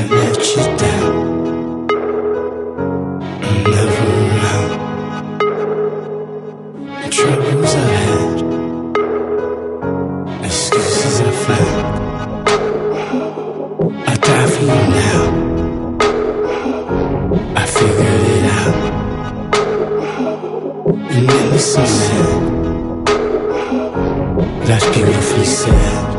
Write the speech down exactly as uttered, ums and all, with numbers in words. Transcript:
let you down. I'm never around. The troubles I've had, excuses I found. I die for you now. I figured it out. You made me so mad. That's beautifully said.